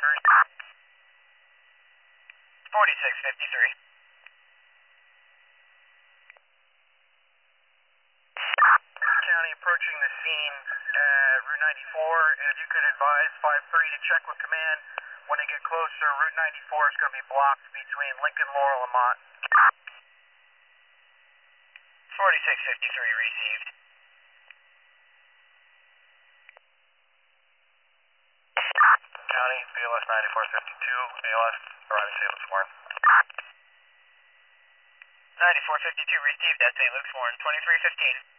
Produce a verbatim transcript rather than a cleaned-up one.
forty-six fifty-three. County approaching the scene at Route ninety-four, and if you could advise five three to check with command. When they get closer, Route ninety-four is going to be blocked between Lincoln, Laurel, and Mott. forty-six fifty-three received. County, B L S ninety-four fifty-two, A L S, arriving Saint Luke's Warren. ninety-four fifty-two received at Saint Luke's Warren, twenty-three fifteen.